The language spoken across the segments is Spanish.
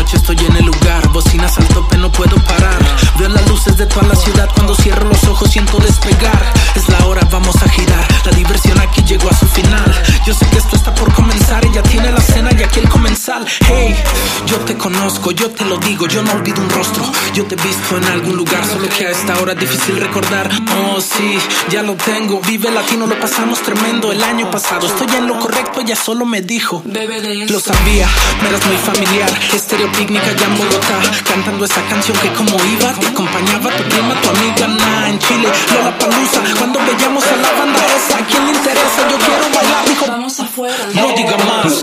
noche estoy en el lugar, bocinas al tope, no puedo parar. Veo las luces de toda la ciudad, cuando cierro los ojos siento despegar. Es la hora, vamos a girar, la diversión aquí llegó a su final. Yo sé que esto está por comenzar, ella tiene la cena y aquí el comensal. Hey, yo te conozco, yo te lo digo, yo no olvido un rostro. Yo te he visto en algún lugar, solo que a esta hora es difícil recordar. Oh sí, ya lo tengo, Vive Latino, lo pasamos tremendo el año pasado. Estoy en lo correcto, ella solo me dijo, bebe de eso. Lo sabía, me eras muy familiar. Estéreo Picnic allá en Bogotá, cantando esa canción que como iba, te acompañaba tu prima, tu amiga. Nah, en Chile, Lollapalooza, cuando veíamos a la banda esa. ¿A quién le interesa? Yo quiero bailar, dijo, vamos afuera. No diga más.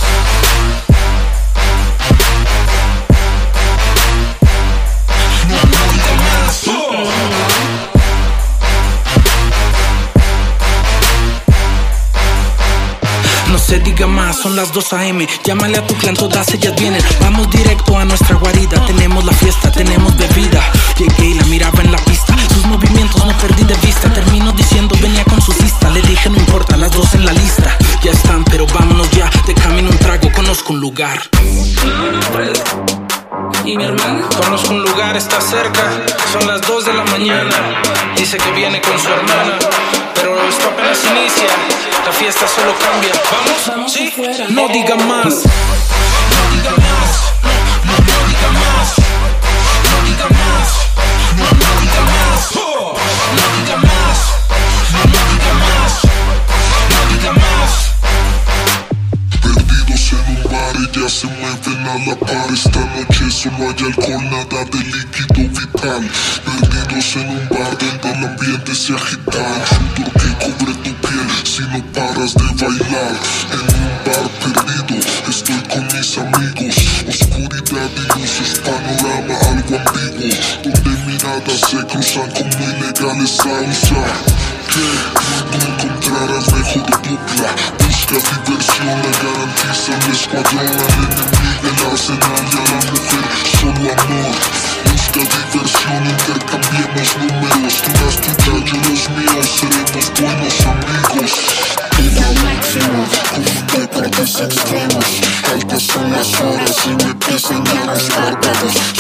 No se diga más, son las 2 AM. Llámale a tu clan, todas ellas vienen. Vamos directo a nuestra guarida. Tenemos la fiesta, tenemos bebida. Llegué y la miraba en la pista. Sus movimientos no perdí de vista. Termino diciendo, venía con su lista. Le dije, no importa, las 2 en la lista. Ya están, pero vámonos ya. De camino un trago, conozco un lugar. No puedo. ¿Y mi hermana? Conozco un lugar, está cerca. Son las 2 de la mañana. Dice que viene con su hermana, pero esto apenas inicia. La fiesta solo cambia. ¿Vamos? ¿Sí? Afuera. No diga más. No diga más. No diga más. No diga más. No diga más. No diga más. No diga más. No diga más. Perdidos en un bar, ellas se mueven a la par. Esta noche solo hay alcohol, nada de líquido vital. Perdidos en un bar donde el ambiente se agita. El sudor que cubre tu piel si no paras de bailar. En un bar perdido estoy con mis amigos. Oscuridad y luces, panorama algo ambiguo, donde miradas se cruzan como ilegales salsa. Que no encontrarás mejor dupla. Busca diversión, la garantiza el escuadrón. Al enemigo el arsenal y a la mujer solo amor. Busca diversión, intercambiemos números. Tú das tuya, yo los míos, seremos buenos amigos. Vida al máximo, deportes extremos. Altas son las horas y me pesan ya los párpados.